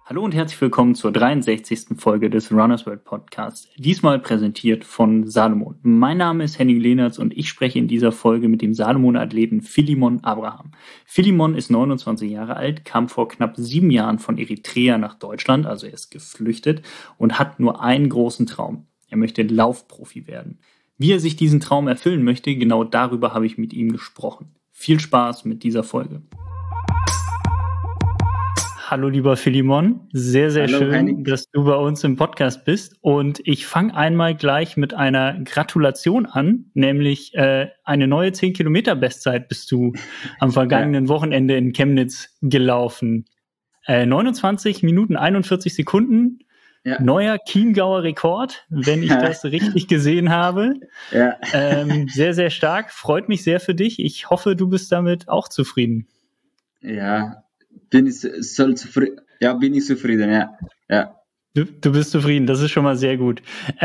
Hallo und herzlich willkommen zur 63. Folge des Runners World Podcasts, diesmal präsentiert von Salomon. Mein Name ist Henning Lehnertz und ich spreche in dieser Folge mit dem Salomon-Athleten Philimon Abraham. Philimon ist 29 Jahre alt, kam vor knapp 7 Jahren von Eritrea nach Deutschland, also er ist geflüchtet und hat nur einen großen Traum. Er möchte Laufprofi werden. Wie er sich diesen Traum erfüllen möchte, genau darüber habe ich mit ihm gesprochen. Viel Spaß mit dieser Folge. Hallo lieber Philimon, sehr Hallo, schön, Henning. dass du bei uns im Podcast bist und ich fange einmal gleich mit einer Gratulation an, nämlich eine neue 10-Kilometer-Bestzeit bist du am vergangenen Wochenende in Chemnitz gelaufen. 29 Minuten 41 Sekunden, Ja, neuer Chiemgauer Rekord, wenn ich das richtig gesehen habe. ja, Sehr stark, freut mich sehr für dich. Ich hoffe, du bist damit auch zufrieden. ja. Bin ich zufrieden, ja. Du bist zufrieden, das ist schon mal sehr gut.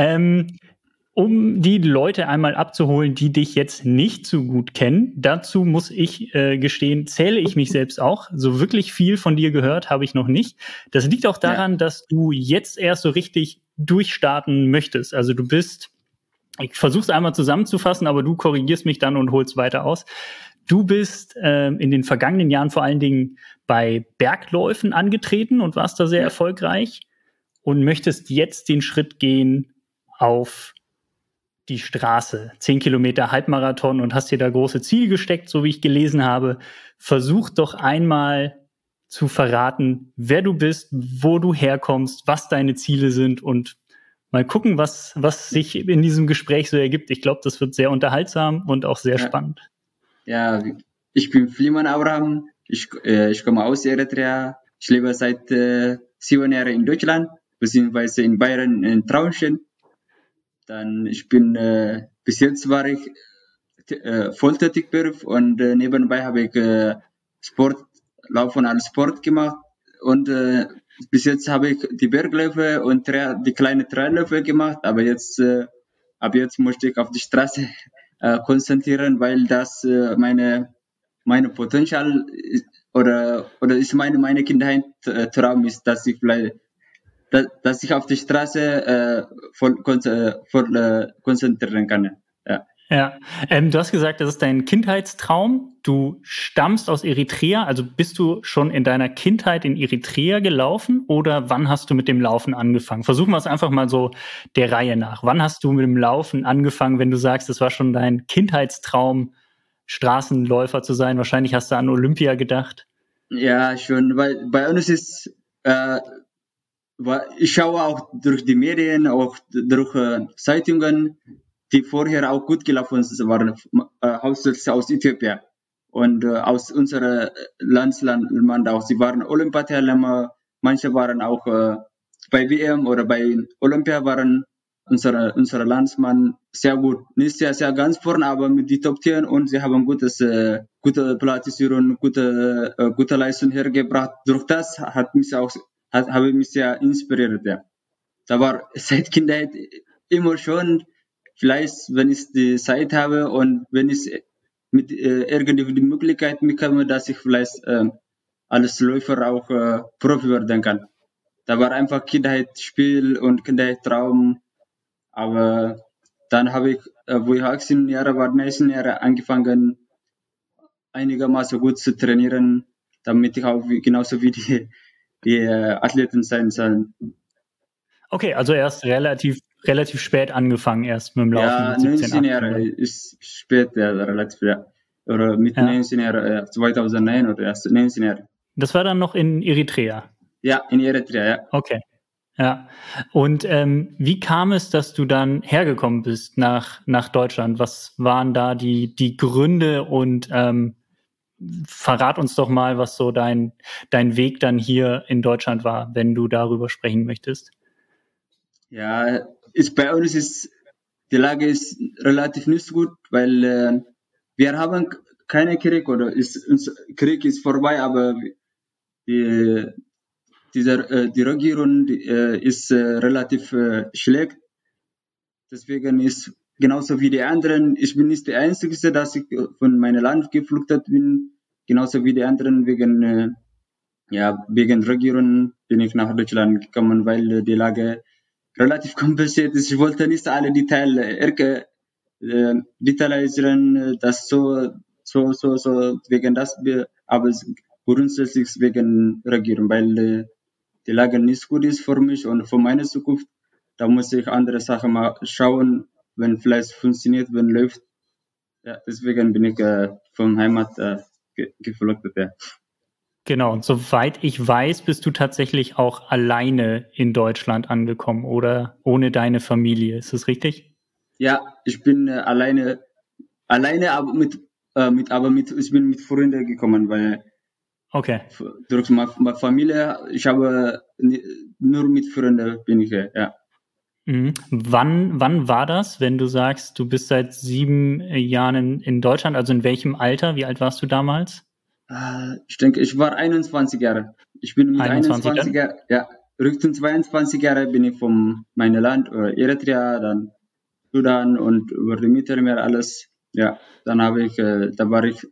Um die Leute einmal abzuholen, die dich jetzt nicht so gut kennen, dazu muss ich gestehen, zähle ich mich selbst auch. So wirklich viel von dir gehört habe ich noch nicht. Das liegt auch daran, dass du jetzt erst so richtig durchstarten möchtest. Also du bist, ich versuche es einmal zusammenzufassen, aber du korrigierst mich dann und holst weiter aus. Du bist in den vergangenen Jahren vor allen Dingen bei Bergläufen angetreten und warst da sehr erfolgreich und möchtest jetzt den Schritt gehen auf die Straße. 10 Kilometer Halbmarathon und hast dir da große Ziele gesteckt, so wie ich gelesen habe. Versuch doch einmal zu verraten, wer du bist, wo du herkommst, was deine Ziele sind und mal gucken, was sich in diesem Gespräch so ergibt. Ich glaube, das wird sehr unterhaltsam und auch sehr spannend. Ja, ich bin Philimon Abraham. Ich komme aus Eritrea. Ich lebe seit 7 Jahren in Deutschland, beziehungsweise in Bayern in Traunstein. Dann bis jetzt war ich volltätig Beruf und nebenbei habe ich Laufen als Sport gemacht und bis jetzt habe ich die Bergläufe und die kleinen Trailläufe gemacht, aber ab jetzt möchte ich auf die Straße konzentrieren, weil das meine Potenzial ist, oder ist meine Kindheit Traum ist, dass ich auf die Straße voll konzentrieren kann. Ja, du hast gesagt, das ist dein Kindheitstraum. Du stammst aus Eritrea, also bist du schon in deiner Kindheit in Eritrea gelaufen oder wann hast du mit dem Laufen angefangen? Versuchen wir es einfach mal so der Reihe nach. Wann hast du mit dem Laufen angefangen, wenn du sagst, das war schon dein Kindheitstraum, Straßenläufer zu sein? Wahrscheinlich hast du an Olympia gedacht. Ja, schon, weil bei uns ich schaue auch durch die Medien, auch durch Zeitungen, die vorher auch gut gelaufen waren, hauptsächlich aus Äthiopien und aus unserem Land auch. Sie waren Olympiateilnehmer, manche waren auch bei WM oder bei Olympia waren unsere Landsmann sehr gut. Nicht sehr ganz vorne, aber mit die Top 10 und sie haben gute Platzierung, gute Leistung hergebracht. Durch das habe ich mich sehr inspiriert. Ja. Da war seit Kindheit immer schon, vielleicht wenn ich die Zeit habe und wenn ich mit irgendwie die Möglichkeit bekomme, dass ich vielleicht als Läufer auch Profi werden kann. Da war einfach Kindheitsspiel und Kindheitstraum. Aber dann habe ich, wo ich 18 Jahre war, 19 Jahre angefangen, einigermaßen gut zu trainieren, damit ich auch genauso wie die Athleten sein soll. Okay, also erst relativ spät angefangen, erst mit dem Laufen. Ja, mit 17, 19 Jahre ist spät, ja, relativ, ja. Oder mit 19 Jahren, 2009 oder erst 19 Jahre. Das war dann noch in Eritrea? Ja, in Eritrea, ja. Okay. Ja. Und wie kam es, dass du dann hergekommen bist nach Deutschland? Was waren da die Gründe? Und verrat uns doch mal, was so dein Weg dann hier in Deutschland war, wenn du darüber sprechen möchtest. Ja, bei uns ist die Lage ist relativ nicht gut, weil wir haben keinen Krieg oder Krieg ist vorbei, aber die Regierung ist relativ schlecht. Deswegen ist genauso wie die anderen, ich bin nicht der Einzige, dass ich von meinem Land geflüchtet bin, genauso wie die anderen wegen Ja, wegen Regierung bin ich nach Deutschland gekommen, weil die Lage relativ kompliziert ist. Ich wollte nicht alle detailisieren, das so, wegen das, aber grundsätzlich wegen Regierung, weil die Lage nicht gut ist für mich und für meine Zukunft. Da muss ich andere Sachen mal schauen, wenn vielleicht funktioniert, wenn läuft. Ja, deswegen bin ich vom Heimat geflüchtet. Ja. Genau, und soweit ich weiß, bist du tatsächlich auch alleine in Deutschland angekommen oder ohne deine Familie. Ist das richtig? Ja, ich bin alleine, ich bin mit Freunden gekommen, weil Okay. durch meine Familie, ich habe nur mit Freunden bin ich hier, ja. Mhm. Wann war das, wenn du sagst, du bist seit 7 Jahren in Deutschland? Also in welchem Alter? Wie alt warst du damals? Ich denke, ich war 21 Jahre. Ich bin mit 21 21 dann? Jahren, ja, Richtung 22 Jahre bin ich von meinem Land, Eritrea, dann Sudan und über die Mittelmeer alles. Ja, dann da war ich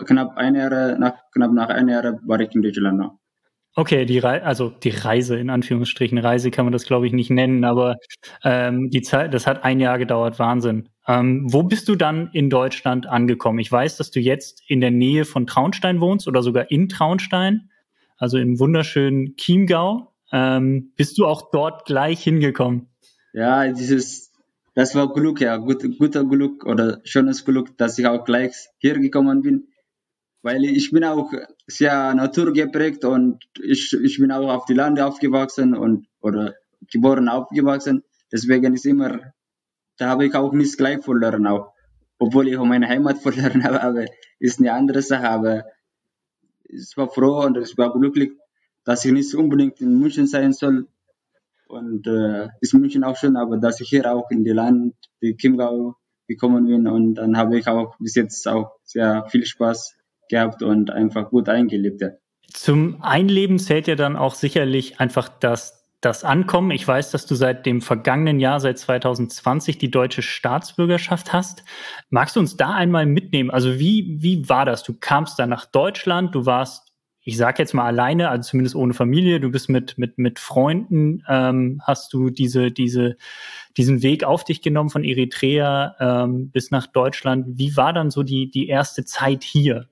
knapp nach einem Jahr war ich in Deutschland noch. Okay, also die Reise in Anführungsstrichen. Reise kann man das, glaube ich, nicht nennen, aber die Zeit, das hat 1 Jahr gedauert, Wahnsinn. Wo bist du dann in Deutschland angekommen? Ich weiß, dass du jetzt in der Nähe von Traunstein wohnst oder sogar in Traunstein, also im wunderschönen Chiemgau. Bist du auch dort gleich hingekommen? Ja, das war Glück, ja, guter Glück oder schönes Glück, dass ich auch gleich hier gekommen bin, weil ich bin auch sehr naturgeprägt und ich bin auch auf die Lande aufgewachsen oder geboren aufgewachsen. Deswegen da habe ich auch nicht gleich verloren auch. Obwohl ich auch meine Heimat verloren habe, aber ist eine andere Sache. Aber ich war froh und ich war glücklich, dass ich nicht unbedingt in München sein soll. Und ist München auch schön, aber dass ich hier auch in die Land, die Chiemgau gekommen bin und dann habe ich auch bis jetzt auch sehr viel Spaß gehabt und einfach gut eingelebt. Ja. Zum Einleben zählt ja dann auch sicherlich einfach das Ankommen. Ich weiß, dass du seit dem vergangenen Jahr, seit 2020, die deutsche Staatsbürgerschaft hast. Magst du uns da einmal mitnehmen? Also wie war das? Du kamst dann nach Deutschland, du warst, ich sag jetzt mal alleine, also zumindest ohne Familie, du bist mit Freunden, hast du diesen Weg auf dich genommen von Eritrea bis nach Deutschland. Wie war dann so die erste Zeit hier?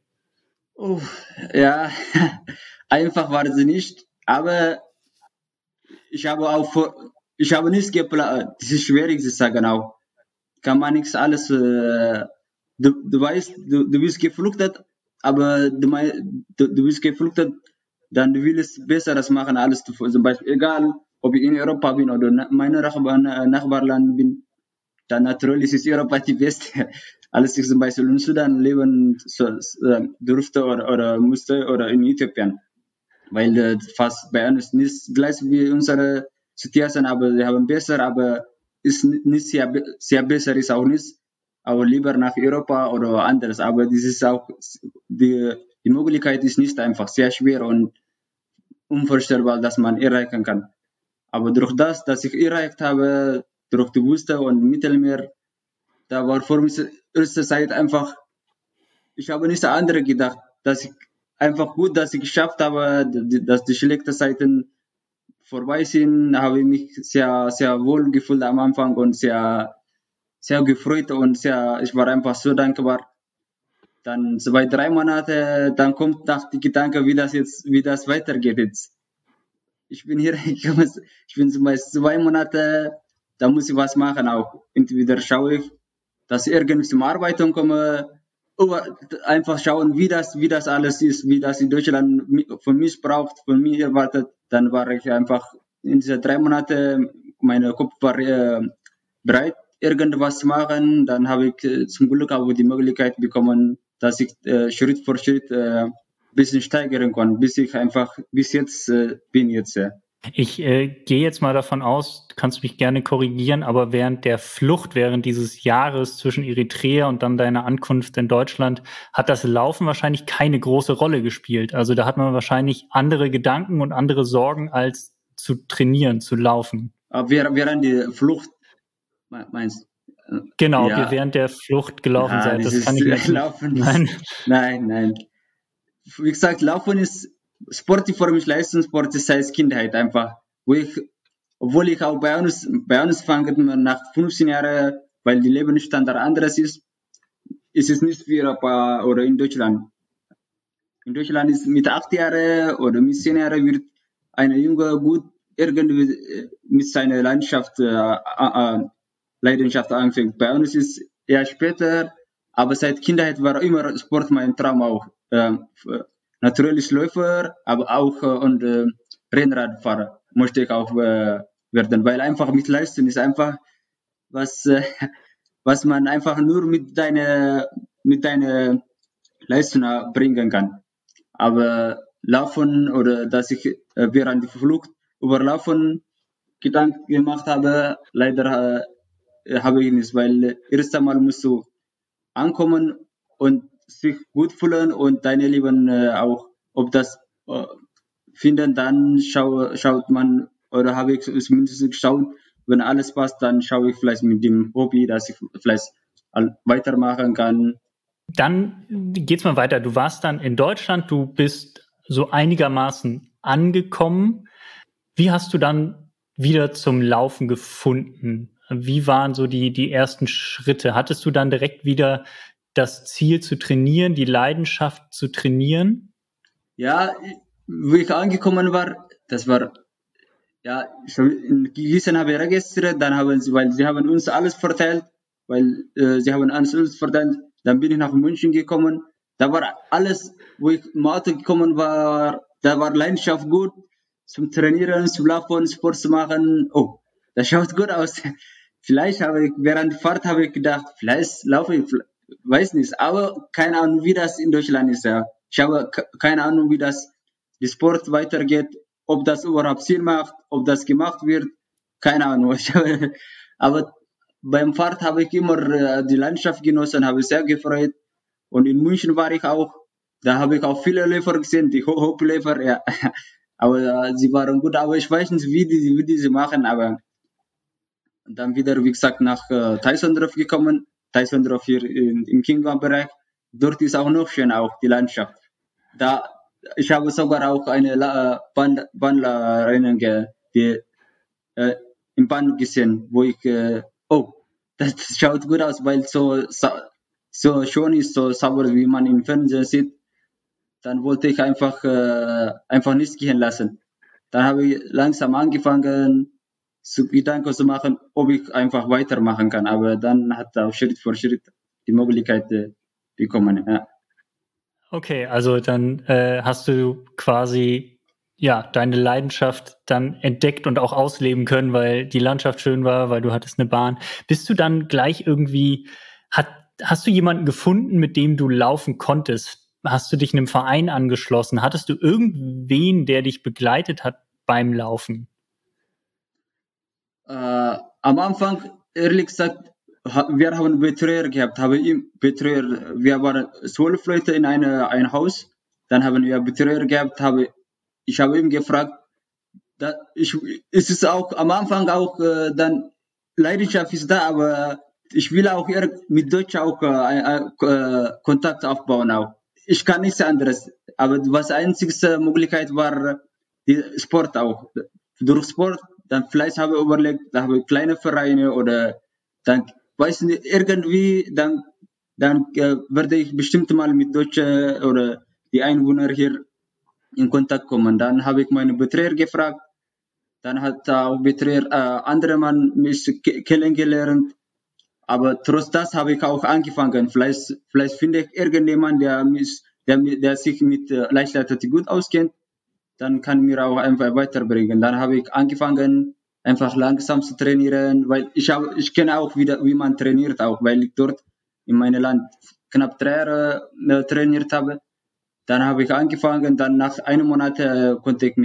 Ja, einfach war sie nicht, aber ich habe auch ich habe nichts geplant. Das ist schwierig zu sagen auch. Kann man nichts alles, du weißt, du bist geflüchtet, aber du bist geflüchtet, dann du willst Besseres machen, alles zum Beispiel, egal, ob ich in Europa bin oder meine Nachbarland bin, dann natürlich ist Europa die beste. Als ich zum Beispiel in Sudan leben durfte oder musste oder in Äthiopien, weil fast bei uns nicht gleich wie unsere Situation, aber wir haben besser, aber ist nicht sehr besser ist auch nicht, aber lieber nach Europa oder anderes, aber das ist auch die Möglichkeit ist nicht einfach sehr schwer und unvorstellbar, dass man erreichen kann. Aber durch das, dass ich erreicht habe, durch die Wüste und Mittelmeer, da war für mich erste Zeit einfach, ich habe nicht an andere gedacht, dass ich einfach gut, dass ich geschafft habe, dass die schlechten Zeiten vorbei sind, habe ich mich sehr wohl gefühlt am Anfang und sehr gefreut und ich war einfach so dankbar. Dann 2, 3 Monate, dann kommt nach die Gedanke, wie das weitergeht jetzt. Ich bin hier gekommen, ich bin zum Beispiel 2 Monate, da muss ich was machen auch. Entweder schaue ich, dass ich irgendwie zum Arbeiten komme, oder einfach schauen, wie das alles ist, wie das in Deutschland von mich braucht, von mir erwartet. Dann war ich einfach in diese 3 Monate, mein Kopf war bereit, irgendwas zu machen. Dann habe ich zum Glück auch die Möglichkeit bekommen, dass ich Schritt für Schritt bisschen steigern kann, bis jetzt bin jetzt. Ich gehe jetzt mal davon aus, du kannst mich gerne korrigieren, aber während der Flucht, während dieses Jahres zwischen Eritrea und dann deiner Ankunft in Deutschland, hat das Laufen wahrscheinlich keine große Rolle gespielt. Also da hat man wahrscheinlich andere Gedanken und andere Sorgen, als zu trainieren, zu laufen. Während die Flucht, meinst du? Genau, ob ihr Ja, während der Flucht gelaufen ja, seid, das kann ich mir jetzt nicht. Laufen ist, Nein. nein. Wie gesagt, Laufen ist Sport ist für mich Leistungssport ist seit Kindheit einfach. Obwohl ich auch bei uns fange nach 15 Jahren, weil die Lebensstandard anderes ist es nicht wie Europa oder in Deutschland. In Deutschland ist mit 8 Jahren oder mit 10 Jahren wird ein Junge gut irgendwie mit seiner Leidenschaft anfängt. Bei uns ist es eher später, aber seit Kindheit war immer Sport mein Traum auch. Natürlich Läufer, aber auch und Rennradfahrer möchte ich auch werden, weil einfach mit Leistung ist einfach was, was man einfach nur mit deiner Leistung bringen kann. Aber Laufen oder dass ich während der Flucht über Laufen Gedanken gemacht habe, leider habe ich nicht, weil erst einmal musst du ankommen und sich gut fühlen und deine Leben auch, ob das finden, dann schaut man, oder habe ich zumindest geschaut, wenn alles passt, dann schaue ich vielleicht mit dem Hobby, dass ich vielleicht weitermachen kann. Dann geht's mal weiter. Du warst dann in Deutschland, du bist so einigermaßen angekommen. Wie hast du dann wieder zum Laufen gefunden? Wie waren so die ersten Schritte? Hattest du dann direkt wieder das Ziel zu trainieren, die Leidenschaft zu trainieren? Ja, wie ich angekommen war, das war, ja, schon gelesen habe ich registriert, dann weil sie haben uns alles verteilt, weil sie haben uns verteilt, dann bin ich nach München gekommen, da war alles, wo ich im Auto gekommen war, da war Leidenschaft gut, zum Trainieren, zum Laufen, Sport zu machen, oh, das schaut gut aus. Vielleicht während der Fahrt habe ich gedacht, vielleicht laufe ich, weiß nicht, aber keine Ahnung, wie das in Deutschland ist, ja. Ich habe keine Ahnung, wie der Sport weitergeht, ob das überhaupt Sinn macht, ob das gemacht wird, keine Ahnung. Aber beim Fahrt habe ich immer die Landschaft genossen, habe sehr gefreut. Und in München war ich auch, da habe ich auch viele Läufer gesehen, die Hochläufer, ja. Aber sie waren gut, aber ich weiß nicht, wie die sie machen, aber dann wieder, wie gesagt, nach Teissendorf gekommen, Teissendorf hier im Chiemgau-Bereich. Dort ist auch noch schön, auch die Landschaft. Ich habe sogar auch eine Bahnrennen im Bahn gesehen, wo ich, oh, das schaut gut aus, weil so schön ist, so sauber, wie man im Fernsehen sieht. Dann wollte ich einfach nichts gehen lassen. Dann habe ich langsam angefangen, Gedanken zu machen, ob ich einfach weitermachen kann. Aber dann hat er auch Schritt für Schritt die Möglichkeit bekommen. Ja. Okay, also dann hast du quasi deine Leidenschaft dann entdeckt und auch ausleben können, weil die Landschaft schön war, weil du hattest eine Bahn. Bist du dann gleich irgendwie, hast du jemanden gefunden, mit dem du laufen konntest? Hast du dich einem Verein angeschlossen? Hattest du irgendwen, der dich begleitet hat beim Laufen? Am Anfang, ehrlich gesagt, wir haben Betreuer gehabt, wir waren 12 Leute in ein Haus, dann haben wir Betreuer gehabt, ich habe ihn gefragt, es ist auch am Anfang auch dann Leidenschaft ist da, aber ich will auch mit Deutsch auch Kontakt aufbauen auch. Ich kann nichts anderes, aber was einzigste Möglichkeit war die Sport auch. Durch Sport, dann vielleicht habe ich überlegt, da habe ich kleine Vereine oder dann weiß nicht, irgendwie, dann werde ich bestimmt mal mit Deutschen oder die Einwohner hier in Kontakt kommen. Dann habe ich meinen Betreuer gefragt, dann hat auch Betreuer andere Mann mich kennengelernt, aber trotz das habe ich auch angefangen. Vielleicht finde ich irgendjemand, der sich mit Leichtathletik gut auskennt, dann kann mir auch einfach weiterbringen. Dann habe ich angefangen, einfach langsam zu trainieren, weil ich kenne auch wie man trainiert auch, weil ich dort in meinem Land knapp 3 Jahre trainiert habe. Dann habe ich angefangen, dann nach einem Monat konnte ich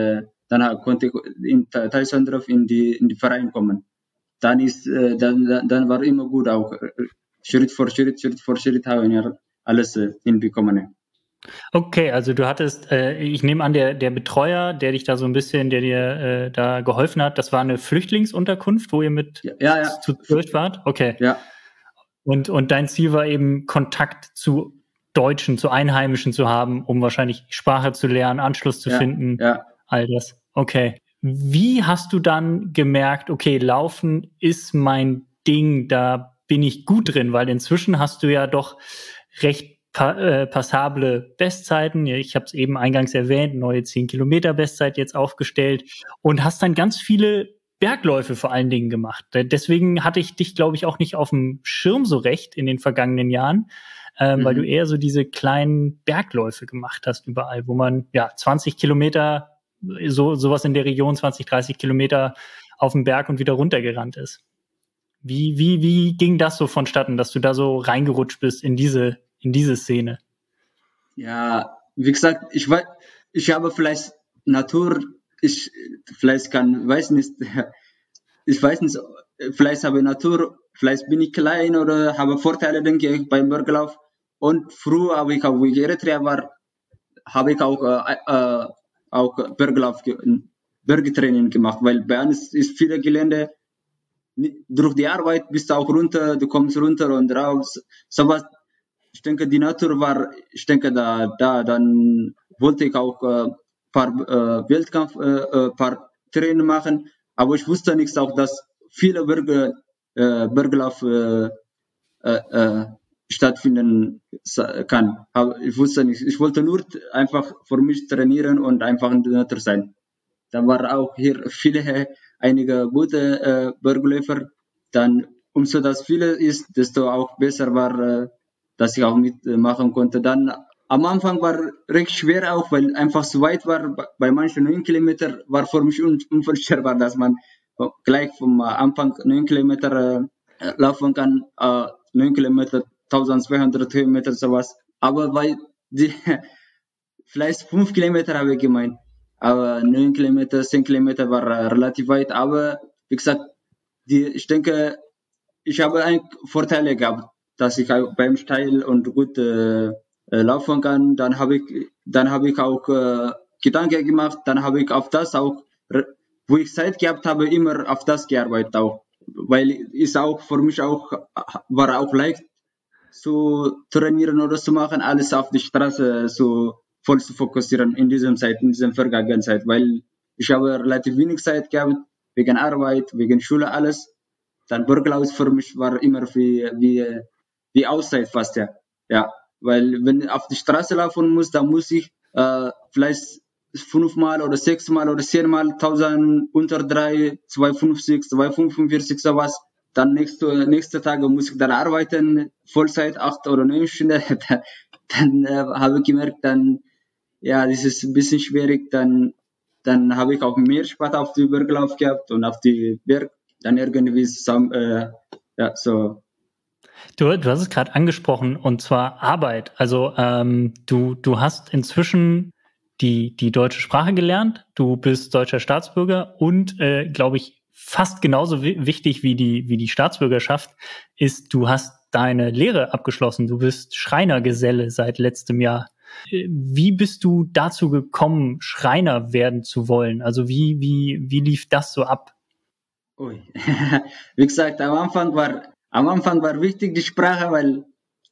in Teissendorf in die Verein kommen. Dann war immer gut auch. Schritt für Schritt haben wir alles hinbekommen. Okay, also du hattest, ich nehme an, der Betreuer, der dich da so ein bisschen, der dir da geholfen hat, das war eine Flüchtlingsunterkunft, wo ihr mit zu 12 wart? Okay. Ja. Und dein Ziel war eben, Kontakt zu Deutschen, zu Einheimischen zu haben, um wahrscheinlich Sprache zu lernen, Anschluss zu finden, all das. Okay. Wie hast du dann gemerkt, okay, Laufen ist mein Ding, da bin ich gut drin, weil inzwischen hast du ja doch recht passable Bestzeiten. Ich habe es eben eingangs erwähnt, neue 10 Kilometer Bestzeit jetzt aufgestellt und hast dann ganz viele Bergläufe vor allen Dingen gemacht. Deswegen hatte ich dich, glaube ich, auch nicht auf dem Schirm so recht in den vergangenen Jahren, weil du eher so diese kleinen Bergläufe gemacht hast überall, wo man 20 Kilometer, sowas in der Region, 20, 30 Kilometer auf den Berg und wieder runtergerannt ist. Wie ging das so vonstatten, dass du da so reingerutscht bist in diese Szene? Ja, wie gesagt, ich habe vielleicht Natur, ich weiß nicht, vielleicht habe ich Natur, vielleicht bin ich klein oder habe Vorteile, denke ich, beim Berglauf. Und früher habe ich auch, wo ich Eritrea war, habe ich auch Bergtraining gemacht, weil bei uns ist viele Gelände, durch die Arbeit bist du auch runter, du kommst runter und raus, sowas. Ich denke, die Natur war, dann wollte ich auch paar Training machen, aber ich wusste nicht auch, dass viele Berglauf stattfinden kann. Aber ich wusste nicht. Ich wollte nur einfach für mich trainieren und einfach in der Natur sein. Da war auch hier einige gute Bergläufer. Dann, umso das viele ist, desto auch besser war, dass ich auch mitmachen konnte. Dann am Anfang war recht schwer auch, weil einfach zu weit war. Bei manchen 9 Kilometer war für mich unvorstellbar, dass man gleich vom Anfang 9 Kilometer laufen kann. 9 Kilometer, 1200 Kilometer, sowas. Aber vielleicht 5 Kilometer habe ich gemeint. Aber 9 Kilometer, 10 Kilometer war relativ weit. Aber wie gesagt, ich denke, ich habe eigentlich Vorteile gehabt, dass ich beim Steil und gut laufen kann. Dann habe ich auch Gedanken gemacht. Dann habe ich auf das auch, wo ich Zeit gehabt habe, immer auf das gearbeitet auch. Weil es auch für mich auch war auch leicht zu trainieren oder zu machen, alles auf die Straße so voll zu fokussieren in dieser vergangenen Zeit, weil ich habe relativ wenig Zeit gehabt, wegen Arbeit, wegen Schule, alles. Dann Berglauf für mich war immer wie Auszeit fast, ja. Weil wenn ich auf die Straße laufen muss, dann muss ich vielleicht 5-mal oder 6-mal oder 10-mal 1000 unter 3, 250, 245, sowas. Dann nächste Tage muss ich dann arbeiten, Vollzeit, 8 oder 9 Stunden. Dann habe ich gemerkt, das ist ein bisschen schwierig. Dann habe ich auch mehr Spaß auf den Berglauf gehabt und auf die Berg. Dann irgendwie so. Du hast es gerade angesprochen, und zwar Arbeit. Also du hast inzwischen die deutsche Sprache gelernt, du bist deutscher Staatsbürger und, glaube ich, fast genauso wichtig wie die Staatsbürgerschaft ist, du hast deine Lehre abgeschlossen. Du bist Schreinergeselle seit letztem Jahr. Wie bist du dazu gekommen, Schreiner werden zu wollen? Also wie lief das so ab? Ui. Wie gesagt, am Anfang war wichtig die Sprache, weil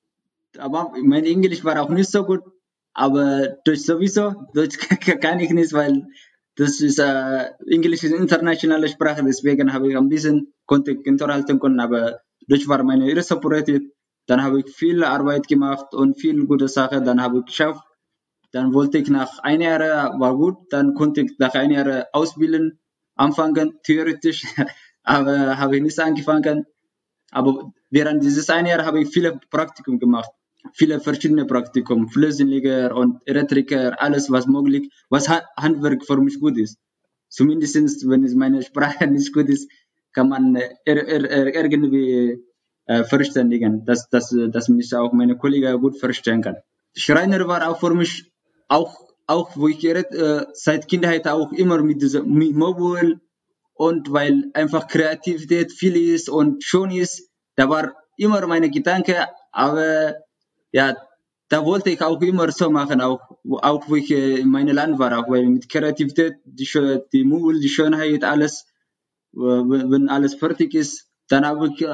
mein Englisch war auch nicht so gut, aber Deutsch kann ich nicht, weil das ist Englisch ist internationale Sprache, deswegen habe ich ein bisschen konnte ich unterhalten können, aber Deutsch war meine erste Priorität. Dann habe ich viel Arbeit gemacht und viel gute Sachen, dann habe ich geschafft. Dann wollte ich nach 1 Jahr, war gut, dann konnte ich nach 1 Jahr ausbilden, anfangen, theoretisch, aber habe ich nicht angefangen. Aber während dieses 1 Jahr habe ich viele Praktikum gemacht. Viele verschiedene Praktikum, Flößenleger und Elektriker, alles was möglich, was Handwerk für mich gut ist. Zumindest wenn es meine Sprache nicht gut ist, kann man irgendwie verständigen, dass mich auch meine Kollegen gut verstehen kann. Schreiner war auch für mich, auch wo ich seit Kindheit auch immer mit Mobil und weil einfach Kreativität viel ist und schon ist, da war immer meine Gedanke, aber ja, da wollte ich auch immer so machen, auch wo ich in meinem Land war, auch weil mit Kreativität, die Mobil, die Schönheit, alles, wenn alles fertig ist, dann habe ich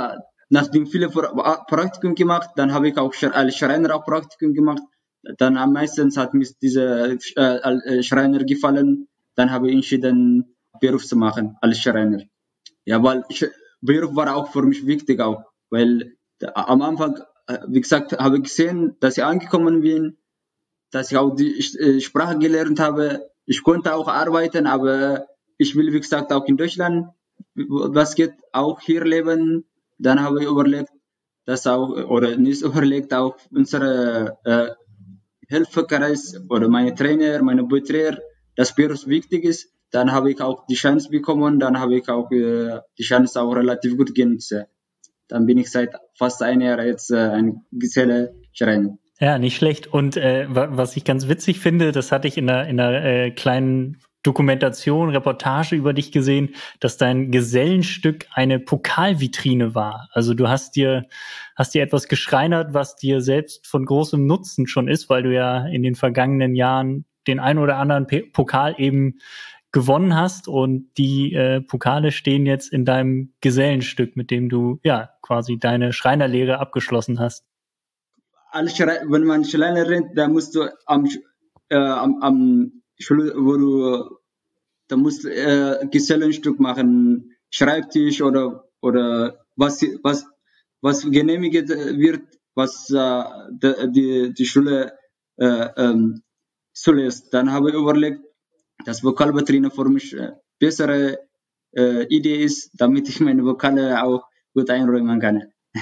nachdem viele Praktikum gemacht, dann habe ich auch als Schreiner auch Praktikum gemacht. Dann am meisten hat mir dieser Schreiner gefallen. Dann habe ich entschieden, Beruf zu machen als Schreiner. Ja, weil Beruf war auch für mich wichtig auch, weil am Anfang, wie gesagt, habe ich gesehen, dass ich angekommen bin, dass ich auch die Sprache gelernt habe. Ich konnte auch arbeiten, aber ich will, wie gesagt, auch in Deutschland, was geht, auch hier leben. Dann habe ich überlegt, dass auch, oder nicht überlegt, auch unsere Helferkreis oder meine Trainer, meine Betreuer, dass Beruf wichtig ist. Dann habe ich auch die Chance bekommen, dann habe ich auch die Chance auch relativ gut genutzt. Dann bin ich seit fast einem Jahr jetzt ein Geselle-Schreiner. Ja, nicht schlecht. Und was ich ganz witzig finde, das hatte ich in einer kleinen Dokumentation, Reportage über dich gesehen, dass dein Gesellenstück eine Pokalvitrine war. Also du hast dir etwas geschreinert, was dir selbst von großem Nutzen schon ist, weil du ja in den vergangenen Jahren den ein oder anderen Pokal eben gewonnen hast und die Pokale stehen jetzt in deinem Gesellenstück, mit dem du ja quasi deine Schreinerlehre abgeschlossen hast. Wenn man Schreiner rennt, da musst du am Schluss, da musst Gesellenstück machen, Schreibtisch oder was genehmigt wird, was die Schule zulässt. Dann habe ich überlegt, dass Vokalvitrine für mich bessere Idee ist, damit ich meine Vokale auch gut einräumen kann.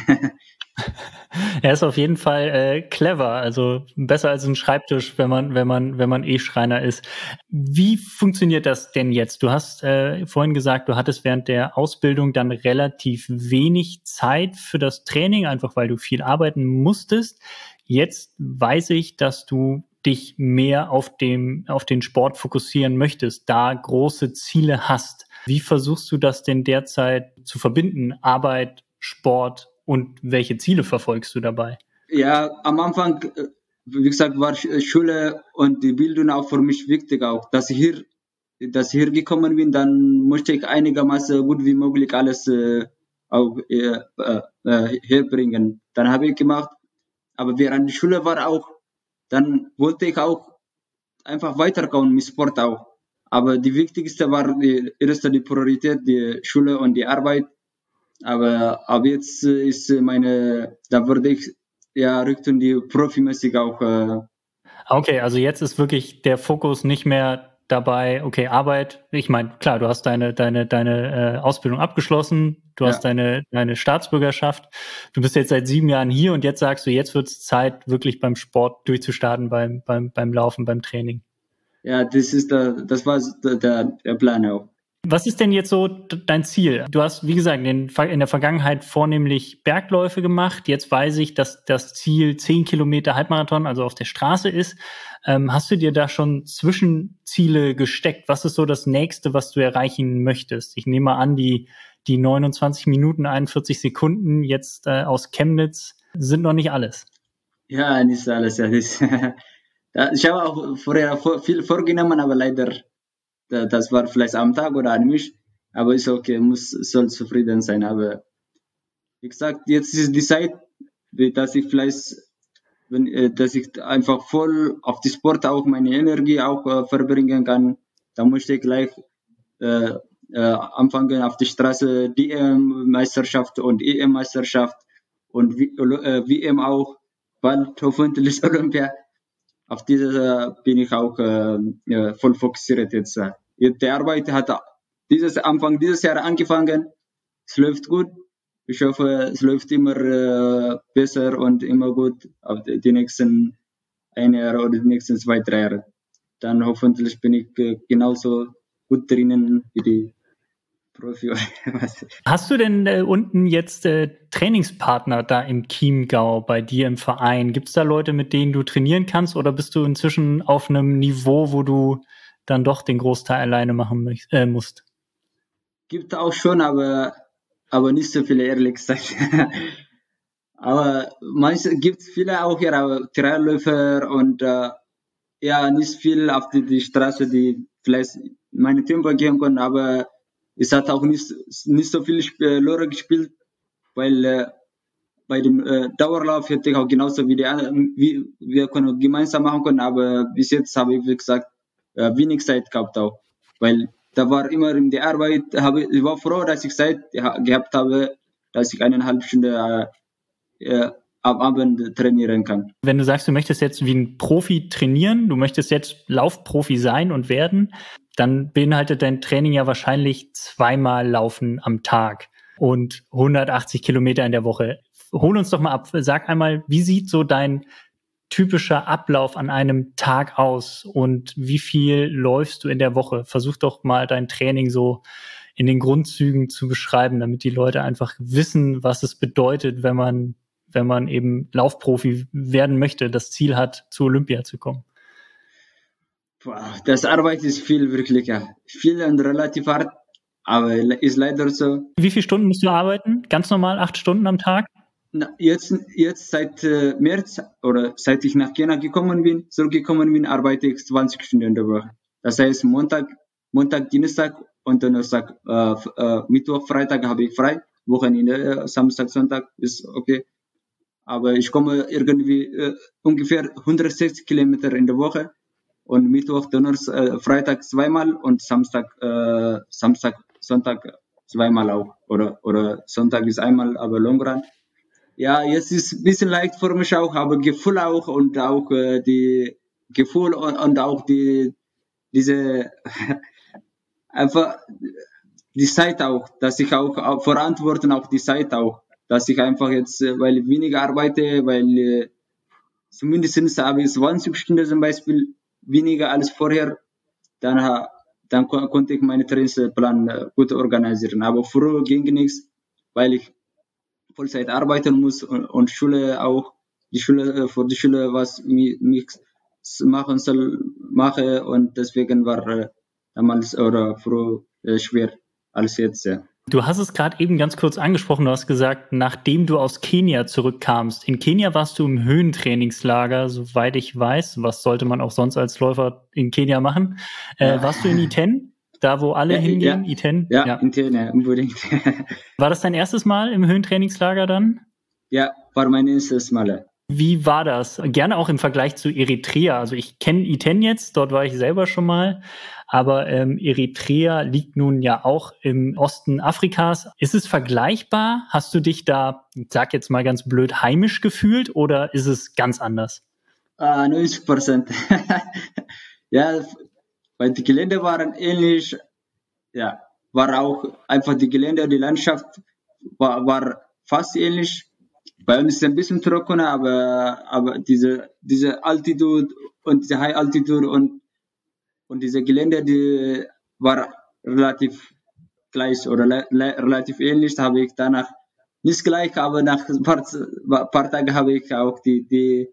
Er ist auf jeden Fall clever, also besser als ein Schreibtisch, wenn man Schreiner ist. Wie funktioniert das denn jetzt? Du hast vorhin gesagt, du hattest während der Ausbildung dann relativ wenig Zeit für das Training, einfach weil du viel arbeiten musstest. Jetzt weiß ich, dass du dich mehr auf den Sport fokussieren möchtest, da große Ziele hast. Wie versuchst du das denn derzeit zu verbinden? Arbeit, Sport und welche Ziele verfolgst du dabei? Ja, am Anfang, wie gesagt, war Schule und die Bildung auch für mich wichtig auch. Dass ich hier gekommen bin, dann musste ich einigermaßen gut wie möglich alles auch herbringen. Dann habe ich gemacht, aber während die Schule war auch, dann wollte ich auch einfach weiterkommen mit Sport auch. Aber die wichtigste war die Priorität, die Schule und die Arbeit. Aber ab jetzt ist da würde ich ja Richtung die Profimäßig auch. Okay, also jetzt ist wirklich der Fokus nicht mehr dabei, okay, Arbeit. Ich meine, klar, du hast deine Ausbildung abgeschlossen, du hast deine Staatsbürgerschaft, du bist jetzt seit 7 Jahren hier und jetzt sagst du, jetzt wird es Zeit, wirklich beim Sport durchzustarten, beim Laufen, beim Training. Ja, das war der Plan auch. Was ist denn jetzt so dein Ziel? Du hast, wie gesagt, in der Vergangenheit vornehmlich Bergläufe gemacht. Jetzt weiß ich, dass das Ziel 10 Kilometer Halbmarathon, also auf der Straße ist. Hast du dir da schon Zwischenziele gesteckt? Was ist so das Nächste, was du erreichen möchtest? Ich nehme mal an, die 29 Minuten, 41 Sekunden jetzt aus Chemnitz sind noch nicht alles. Ja, nicht alles. Ja, ich habe auch vorher viel vorgenommen, aber leider das war vielleicht am Tag oder an mich, aber ist okay, soll zufrieden sein. Aber wie gesagt, jetzt ist die Zeit, dass ich vielleicht, dass ich einfach voll auf die Sport auch meine Energie auch verbringen kann. Da möchte ich gleich anfangen auf die Straße DM-Meisterschaft und EM-Meisterschaft und WM auch, bald hoffentlich Olympia. Auf diese bin ich auch voll fokussiert jetzt. Die Arbeit hat Anfang dieses Jahr angefangen. Es läuft gut. Ich hoffe, es läuft immer besser und immer gut auf die nächsten 1 Jahr oder die nächsten 2, 3 Jahre. Dann hoffentlich bin ich genauso gut drinnen wie die Profi. Hast du denn unten jetzt Trainingspartner da im Chiemgau bei dir im Verein? Gibt es da Leute, mit denen du trainieren kannst oder bist du inzwischen auf einem Niveau, wo du dann doch den Großteil alleine machen musst? Gibt auch schon, aber nicht so viele, ehrlich gesagt. Aber gibt viele auch hier, aber Trialläufer und ja, nicht viel auf die Straße, die vielleicht meine Tempo gehen können, aber es hat auch nicht so viel Lore gespielt. weil bei dem Dauerlauf hätte ich auch genauso wie die anderen, wie wir können gemeinsam machen können, aber bis jetzt habe ich, wie gesagt, wenig Zeit gehabt auch, weil da war immer in der Arbeit, ich war froh, dass ich Zeit gehabt habe, dass ich 1,5 Stunde am Abend trainieren kann. Wenn du sagst, du möchtest jetzt wie ein Profi trainieren, du möchtest jetzt Laufprofi sein und werden, dann beinhaltet dein Training ja wahrscheinlich 2-mal Laufen am Tag und 180 Kilometer in der Woche. Hol uns doch mal ab. Sag einmal, wie sieht so dein typischer Ablauf an einem Tag aus und wie viel läufst du in der Woche? Versuch doch mal dein Training so in den Grundzügen zu beschreiben, damit die Leute einfach wissen, was es bedeutet, wenn man eben Laufprofi werden möchte, das Ziel hat, zu Olympia zu kommen. Das Arbeit ist viel, wirklich, ja. Viel und relativ hart, aber ist leider so. Wie viele Stunden musst du arbeiten? Ganz normal 8 Stunden am Tag? Jetzt seit März oder seit ich nach Kenia zurückgekommen bin, arbeite ich 20 Stunden in der Woche. Das heißt Montag, Dienstag und Donnerstag, Mittwoch, Freitag habe ich frei. Wochenende, Samstag, Sonntag ist okay. Aber ich komme irgendwie ungefähr 160 Kilometer in der Woche und Mittwoch, Donnerstag, Freitag 2-mal und Samstag, Sonntag 2-mal auch. Oder Sonntag ist einmal, aber Long Run. Ja, jetzt ist ein bisschen leicht für mich auch, aber Gefühl auch und auch die Gefühl und auch diese einfach die Zeit auch, dass ich auch verantworten auch die Zeit auch, dass ich einfach jetzt, weil ich weniger arbeite, weil zumindest habe ich 20 Stunden zum Beispiel weniger als vorher, dann konnte ich meinen Trainingsplan gut organisieren. Aber früher ging nichts, weil ich Vollzeit arbeiten muss und Schule auch, für die Schule was mich machen soll, mache und deswegen war damals oder früher schwer als jetzt. Ja. Du hast es gerade eben ganz kurz angesprochen, du hast gesagt, nachdem du aus Kenia zurückkamst. In Kenia warst du im Höhentrainingslager, soweit ich weiß. Was sollte man auch sonst als Läufer in Kenia machen? Warst du in Iten? Da, wo alle hingehen? Iten? Ja, Iten, ja, unbedingt. War das dein erstes Mal im Höhentrainingslager dann? Ja, war mein erstes Mal. Wie war das? Gerne auch im Vergleich zu Eritrea. Also ich kenne Iten jetzt, dort war ich selber schon mal. Aber Eritrea liegt nun ja auch im Osten Afrikas. Ist es vergleichbar? Hast du dich da, ich sag jetzt mal ganz blöd, heimisch gefühlt oder ist es ganz anders? 90%. Ja, weil die Gelände waren ähnlich. Ja, war auch einfach die Gelände, die Landschaft war fast ähnlich. Bei uns ist es ein bisschen trockener, aber diese Altitude und diese High Altitude und diese Gelände, die war relativ gleich oder relativ ähnlich. Da habe ich danach nicht gleich, aber nach ein paar Tagen habe ich auch die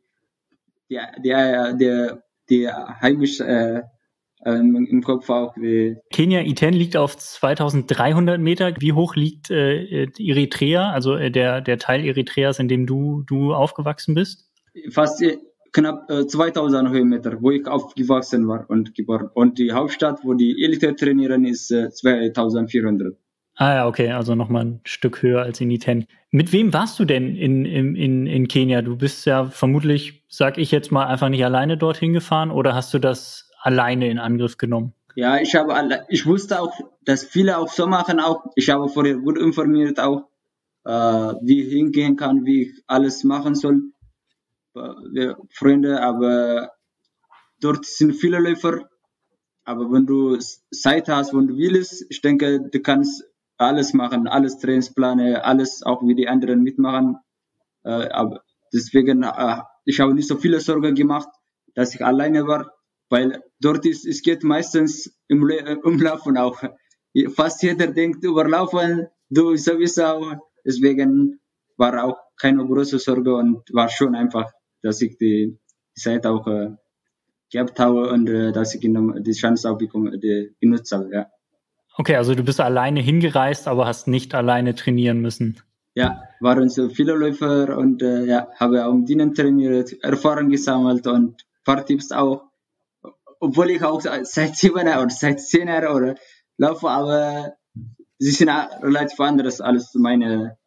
heimisch im Kopf auch. Kenia Iten liegt auf 2300 Meter. Wie hoch liegt Eritrea, also der Teil Eritreas, in dem du aufgewachsen bist? Fast knapp 2000 Höhenmeter, wo ich aufgewachsen war und geboren. Und die Hauptstadt, wo die Elite trainieren, ist 2400. Ah ja, okay, also nochmal ein Stück höher als in Iten. Mit wem warst du denn in Kenia? Du bist ja vermutlich, sag ich jetzt mal, einfach nicht alleine dorthin gefahren oder hast du das alleine in Angriff genommen? Ja, ich wusste auch, dass viele auch so machen auch. Ich habe vorher gut informiert auch, wie ich hingehen kann, wie ich alles machen soll. Freunde, aber dort sind viele Läufer. Aber wenn du Zeit hast, wenn du willst, ich denke, du kannst alles machen, alles Trainingspläne, alles auch wie die anderen mitmachen. Aber deswegen, ich habe nicht so viele Sorgen gemacht, dass ich alleine war, weil dort es geht meistens umlaufen auch. Fast jeder denkt überlaufen, du sowieso auch. Deswegen war auch keine große Sorge und war schon einfach, dass ich die Zeit auch gehabt habe und dass ich die Chance auch genutzt habe. Ja. Okay, also du bist alleine hingereist, aber hast nicht alleine trainieren müssen. Ja, waren so viele Läufer und habe auch mit ihnen trainiert, Erfahrung gesammelt und ein paar Tipps auch. Obwohl ich auch seit 7 Jahren oder seit 10 Jahren oder laufe, aber sie sind relativ anderes als meine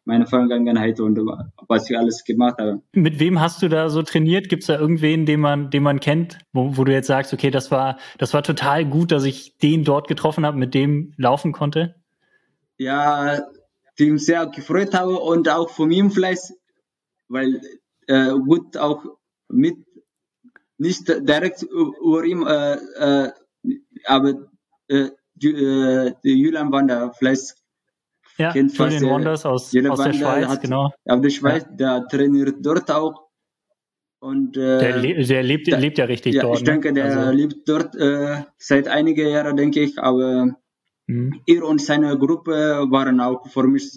meine Vergangenheit und was ich alles gemacht habe. Mit wem hast du da so trainiert? Gibt es da irgendwen, den man kennt, wo du jetzt sagst, okay, das war total gut, dass ich den dort getroffen habe, mit dem laufen konnte? Ja, die mich sehr gefreut habe und auch von ihm vielleicht, weil gut auch mit nicht direkt über ihm, aber die Julian Wander vielleicht ja, kennt fast Julian Wonders aus der Schweiz, genau. Aus der Schweiz, der trainiert dort auch. Und, der lebt ja richtig dort. Ich denke, der lebt dort seit einigen Jahren, denke ich, aber er und seine Gruppe waren auch für mich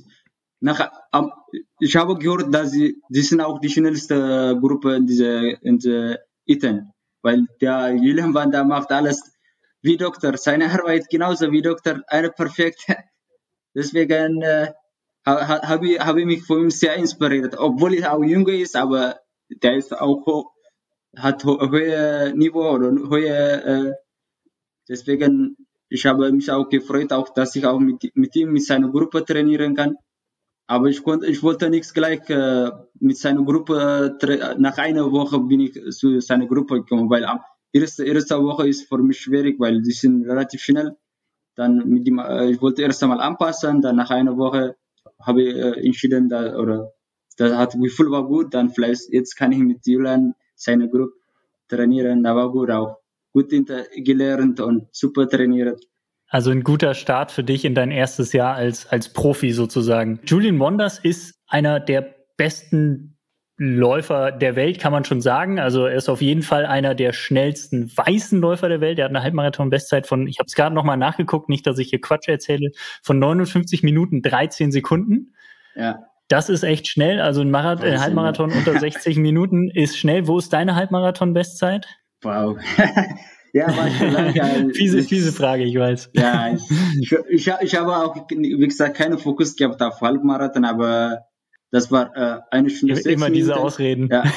ich habe gehört, dass sie sind auch die schnellste Gruppe in dieser Iten, weil der Julian Wander macht alles wie Doktor, seine Arbeit genauso wie Doktor, eine perfekte. Deswegen habe ich mich von ihm sehr inspiriert, obwohl er auch jünger ist, aber der ist auch hat hohe Niveau oder hohe, deswegen ich habe mich auch gefreut, auch dass ich auch mit ihm, mit seiner Gruppe trainieren kann. Aber ich wollte nicht gleich mit seiner Gruppe, nach einer Woche bin ich zu seiner Gruppe gekommen, weil erste Woche ist für mich schwierig, weil die sind relativ schnell. Dann ich wollte erst einmal anpassen, dann nach einer Woche habe ich entschieden, das Gefühl war gut, dann vielleicht jetzt kann ich mit Julian seine Gruppe trainieren, da war gut auch. Gut gelernt und super trainiert. Also ein guter Start für dich in dein erstes Jahr als Profi sozusagen. Julian Wonders ist einer der besten Läufer der Welt, kann man schon sagen. Also er ist auf jeden Fall einer der schnellsten weißen Läufer der Welt. Er hat eine Halbmarathon-Bestzeit von, ich habe es gerade nochmal nachgeguckt, nicht, dass ich hier Quatsch erzähle, von 59 Minuten 13 Sekunden. Ja. Das ist echt schnell. Also ein Halbmarathon unter 60 Minuten ist schnell. Wo ist deine Halbmarathon-Bestzeit? Wow. Ja, war schon lange. fiese Frage, ich weiß. Ja, ich habe auch, wie gesagt, keinen Fokus gehabt auf Halbmarathon, aber das war eine Stunde 6 Immer diese Ausreden. Ja.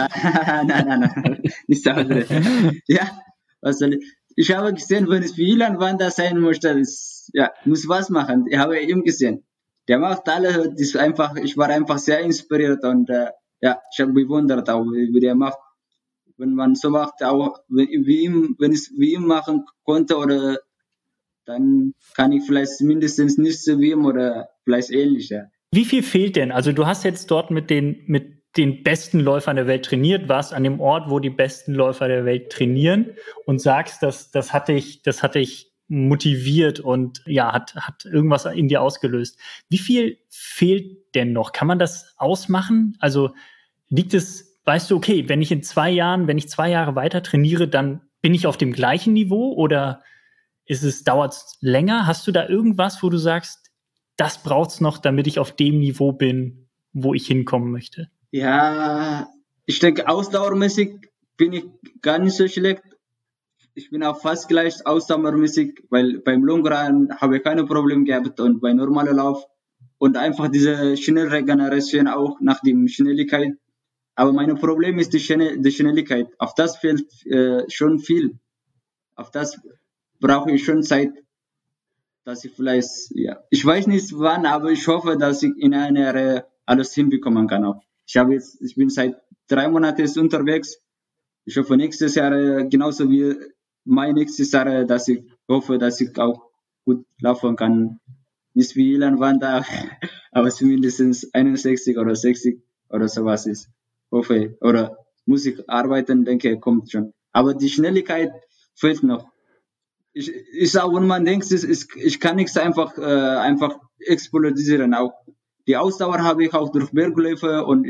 Nein, nicht so Ausreden. Ja, was soll ich habe gesehen, wenn es für Julian Wander sein möchte, muss was machen. Ich habe ihn gesehen. Der macht alle, ich war einfach sehr inspiriert und ich habe bewundert auch, wie der macht. Wenn man so macht, auch wenn ich es wie ihm machen konnte, oder dann kann ich vielleicht mindestens nicht so wie ihm oder vielleicht ähnlich. Ja. Wie viel fehlt denn? Also du hast jetzt dort mit den besten Läufern der Welt trainiert, warst an dem Ort, wo die besten Läufer der Welt trainieren und sagst, das hat dich motiviert und ja, hat irgendwas in dir ausgelöst. Wie viel fehlt denn noch? Kann man das ausmachen? Also weißt du, okay, wenn ich 2 Jahre weiter trainiere, dann bin ich auf dem gleichen Niveau oder dauert es länger? Hast du da irgendwas, wo du sagst, das braucht's noch, damit ich auf dem Niveau bin, wo ich hinkommen möchte? Ja, ich denke, ausdauermäßig bin ich gar nicht so schlecht. Ich bin auch fast gleich ausdauermäßig, weil beim Longrun habe ich keine Probleme gehabt und bei normaler Lauf und einfach diese Schnellregeneration auch nach der Schnelligkeit. Aber mein Problem ist die Schnelligkeit. Auf das fehlt schon viel. Auf das brauche ich schon Zeit, dass ich vielleicht, ich weiß nicht wann, aber ich hoffe, dass ich in einer Jahre alles hinbekommen kann auch. Ich bin seit 3 Monaten unterwegs. Ich hoffe nächstes Jahr genauso wie mein nächstes Jahr, dass ich hoffe, dass ich auch gut laufen kann. Nicht wie Julian Wander, aber mindestens 61 oder 60 oder sowas ist. Hoffe, oder muss ich arbeiten, denke, kommt schon. Aber die Schnelligkeit fehlt noch. Ich auch, wenn man denkt, ich kann nichts einfach explodieren. Auch die Ausdauer habe ich auch durch Bergläufe und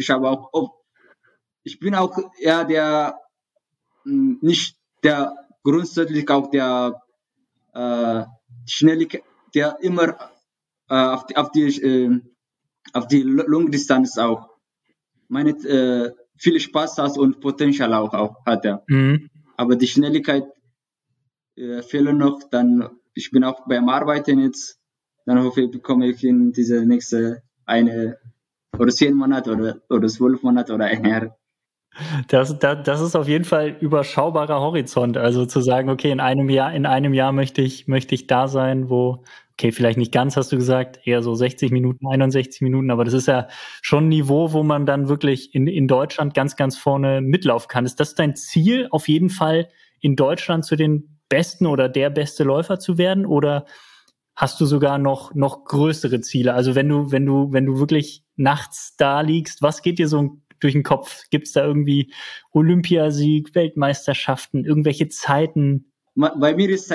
ich bin auch der nicht der grundsätzlich auch der Schnelligkeit, der immer auf die Langdistanz auch viel Spaß hat und Potenzial auch hat er. Mhm. Aber die Schnelligkeit fehlen noch. Dann ich bin auch beim Arbeiten jetzt. Dann hoffe ich, bekomme ich in diese nächste 10 Monate oder 12 Monate oder ein Jahr Das ist auf jeden Fall überschaubarer Horizont. Also zu sagen, okay, in einem Jahr möchte ich da sein, wo, okay, vielleicht nicht ganz, hast du gesagt, eher so 60 Minuten, 61 Minuten, aber das ist ja schon ein Niveau, wo man dann wirklich in Deutschland ganz, ganz vorne mitlaufen kann. Ist das dein Ziel, auf jeden Fall in Deutschland zu den besten oder der beste Läufer zu werden? Oder hast du sogar noch größere Ziele? Also wenn du wirklich nachts da liegst, was geht dir so durch den Kopf? Gibt es da irgendwie Olympiasieg, Weltmeisterschaften, irgendwelche Zeiten? Bei mir ist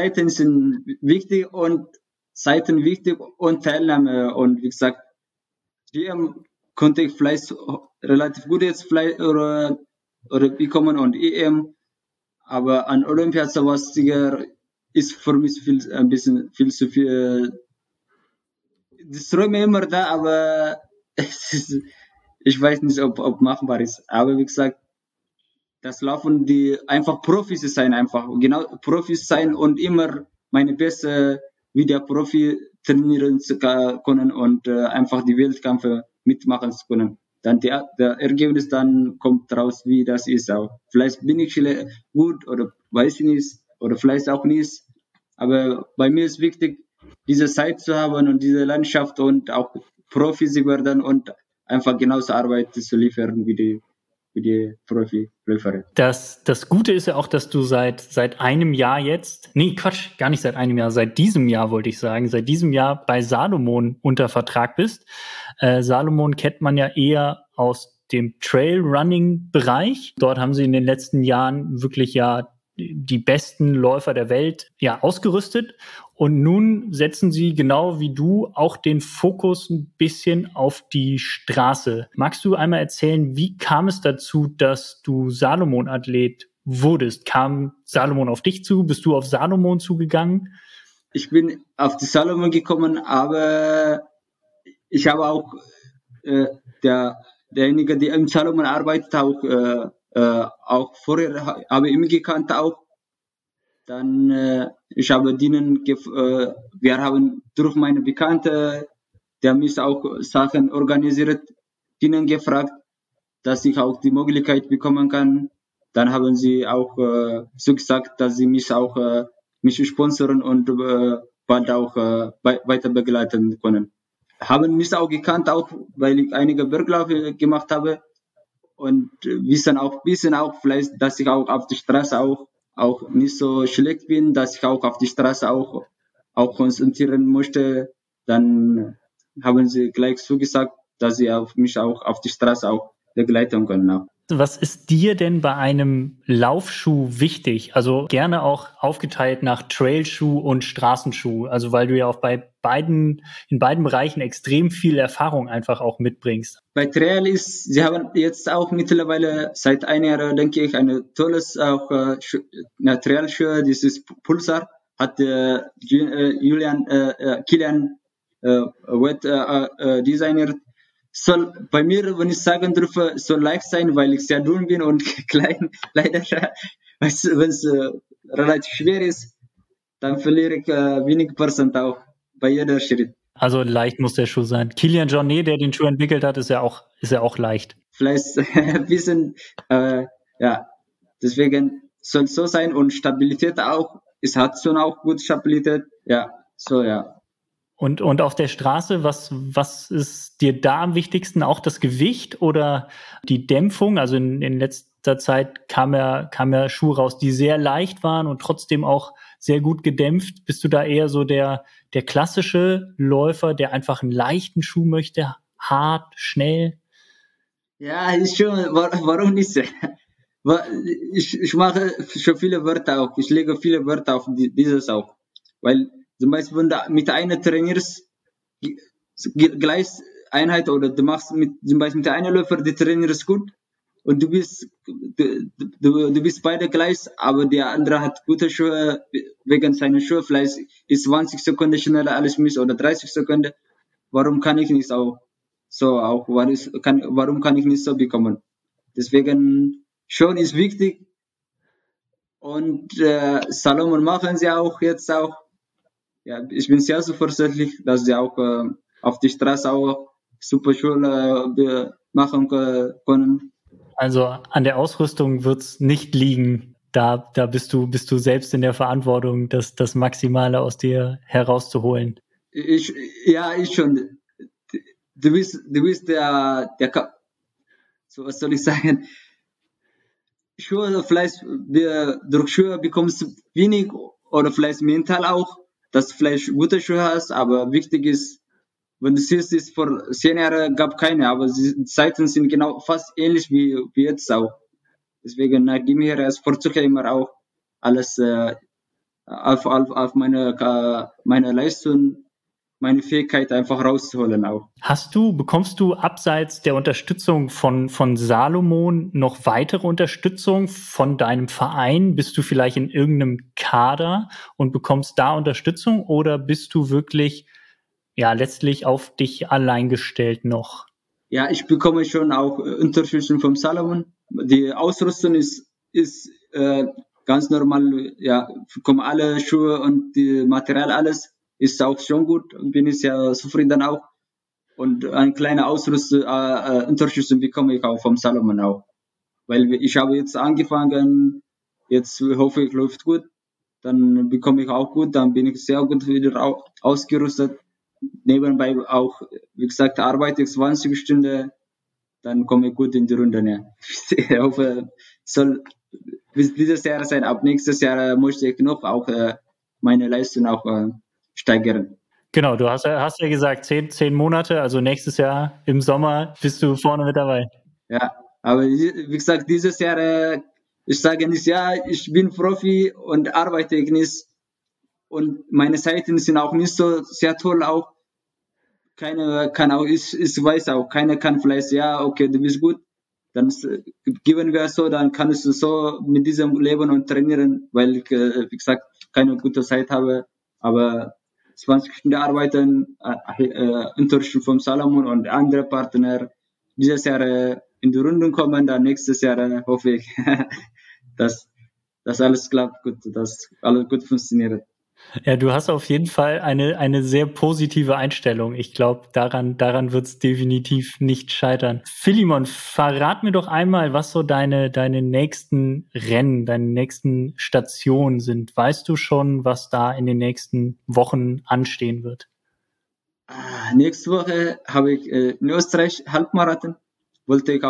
Zeiten wichtig und Teilnahme. Und wie gesagt, GM konnte ich vielleicht relativ gut jetzt vielleicht oder bekommen und EM. Aber an Olympia sowas sicher ist für mich ein bisschen viel zu viel. Das Träume immer da, aber ich weiß nicht, ob machbar ist. Aber wie gesagt, das Laufen, die einfach Profis sein, einfach genau Profis sein und immer meine Beste wie der Profi trainieren zu können und einfach die Weltkämpfe mitmachen zu können. Dann der Ergebnis dann kommt raus, wie das ist auch. Vielleicht bin ich gut oder weiß ich nicht oder vielleicht auch nicht. Aber bei mir ist wichtig, diese Zeit zu haben und diese Landschaft und auch Profi zu werden und einfach genauso Arbeit zu liefern wie die Profiläuferin. Das Gute ist ja auch, dass du seit einem Jahr jetzt, nee, Quatsch, gar nicht seit einem Jahr, seit diesem Jahr wollte ich sagen, seit diesem Jahr bei Salomon unter Vertrag bist. Salomon kennt man ja eher aus dem Trailrunning-Bereich. Dort haben sie in den letzten Jahren wirklich ja die besten Läufer der Welt ja ausgerüstet. Und nun setzen sie genau wie du auch den Fokus ein bisschen auf die Straße. Magst du einmal erzählen, wie kam es dazu, dass du Salomon-Athlet wurdest? Kam Salomon auf dich zu? Bist du auf Salomon zugegangen? Ich bin auf die Salomon gekommen, aber ich habe auch derjenige, der im Salomon arbeitet, auch vorher habe ich ihn gekannt auch. Dann ich habe denen wir haben durch meine Bekannte, der mich auch Sachen organisiert, denen gefragt, dass ich auch die Möglichkeit bekommen kann. Dann haben sie auch so gesagt, dass sie mich auch mich sponsern und bald auch weiter begleiten können. Haben mich auch gekannt, auch weil ich einige Bergläufe gemacht habe und wissen auch bisschen auch vielleicht, dass ich auch auf der Straße auch nicht so schlecht bin, dass ich auch auf die Straße auch konzentrieren möchte. Dann haben sie gleich zugesagt, dass sie mich auch auf die Straße auch begleiten können. Auch. Was ist dir denn bei einem Laufschuh wichtig? Also gerne auch aufgeteilt nach Trailschuh und Straßenschuh. Also weil du ja auch in beiden Bereichen extrem viel Erfahrung einfach auch mitbringst. Bei Trail sie haben jetzt auch mittlerweile seit einem Jahr, denke ich, eine tolles auch Trailschuh, dieses Pulsar, hat Kilian Wett designiert. Soll bei mir, wenn ich sagen dürfe, soll leicht sein, weil ich sehr dünn bin und klein. Leider, wenn es relativ schwer ist, dann verliere ich wenig Prozent auch bei jeder Schritt. Also leicht muss der Schuh sein. Kilian Jornet, der den Schuh entwickelt hat, ist ja auch leicht. Vielleicht ein bisschen, ja, deswegen soll es so sein und Stabilität auch. Es hat schon auch gute Stabilität, ja, so, ja. Und auf der Straße, was ist dir da am wichtigsten? Auch das Gewicht oder die Dämpfung? Also in letzter Zeit kam ja Schuhe raus, die sehr leicht waren und trotzdem auch sehr gut gedämpft. Bist du da eher so der klassische Läufer, der einfach einen leichten Schuh möchte? Hart, schnell? Ja, ist schon, warum nicht? Ich mache schon viele Wörter auch. Ich lege viele Wörter auf dieses auch. Weil zum Beispiel, wenn du mit einer trainierst, gleich Einheit oder du machst zum Beispiel mit einer Läufer, die trainierst gut und du bist beide gleich, aber der andere hat gute Schuhe wegen seiner Schuhe, vielleicht ist 20 Sekunden schneller als mich oder 30 Sekunden. Warum kann ich nicht auch so auch? Warum kann ich nicht so bekommen? Deswegen schon ist wichtig und Salomon machen sie auch jetzt auch. Ja, ich bin sehr zuversichtlich, dass sie auch auf die Straße auch super Schuhe machen können. Also an der Ausrüstung wird's nicht liegen. Da bist du selbst in der Verantwortung, das Maximale aus dir herauszuholen. Ich schon. Du bist so was soll ich sagen? Schuhe, vielleicht durch Schuhe bekommst du wenig oder vielleicht mental auch, dass du vielleicht gute Schuhe hast, aber wichtig ist, wenn du siehst, ist vor 10 Jahren gab keine, aber die Zeiten sind genau fast ähnlich wie jetzt auch. Deswegen neige ich mir als Vorzug immer auch alles auf meine Leistung, meine Fähigkeit einfach rauszuholen auch. Bekommst du abseits der Unterstützung von Salomon noch weitere Unterstützung von deinem Verein? Bist du vielleicht in irgendeinem Kader und bekommst da Unterstützung oder bist du wirklich letztlich auf dich allein gestellt noch? Ja, ich bekomme schon auch Unterstützung vom Salomon. Die Ausrüstung ist ganz normal, ja, bekomme alle Schuhe und die Material, alles ist auch schon gut, bin ich sehr zufrieden auch. Und eine kleine Unterstützung bekomme ich auch vom Salomon auch. Weil ich habe jetzt angefangen, jetzt hoffe ich, läuft gut, dann bekomme ich auch gut, dann bin ich sehr gut wieder ausgerüstet. Nebenbei auch, wie gesagt, arbeite ich 20 Stunden, dann komme ich gut in die Runde. Ja. Ich hoffe, soll bis dieses Jahr sein. Ab nächstes Jahr möchte ich noch auch meine Leistung auch steigern. Genau, du hast ja gesagt, 10 Monate, also nächstes Jahr im Sommer bist du vorne mit dabei. Ja, aber wie gesagt, dieses Jahr, ich sage nicht, ja, ich bin Profi und arbeite nicht. Und meine Seiten sind auch nicht so sehr toll auch. Keiner kann auch, ich weiß auch, keiner kann vielleicht, ja, okay, du bist gut, dann geben wir so, dann kannst du so mit diesem leben und trainieren, weil ich, wie gesagt, keine gute Zeit habe, aber 20 Stunden arbeiten, Unterstützung vom Salomon und andere Partner, dieses Jahr in die Runden kommen, dann nächstes Jahr hoffe ich, dass alles klappt gut, dass alles gut funktioniert. Ja, du hast auf jeden Fall eine sehr positive Einstellung. Ich glaube, daran wird es definitiv nicht scheitern. Philemon, verrat mir doch einmal, was so deine nächsten Rennen, deine nächsten Stationen sind. Weißt du schon, was da in den nächsten Wochen anstehen wird? Nächste Woche habe ich in Österreich Halbmarathon. Wollte ich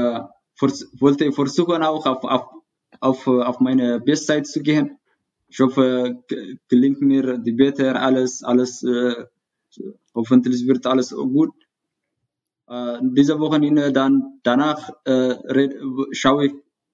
versuchen, auch auf meine Bestzeit zu gehen. Ich hoffe, gelingt mir die Wetter, alles, hoffentlich wird alles gut. Diese Wochenende danach schaue ich,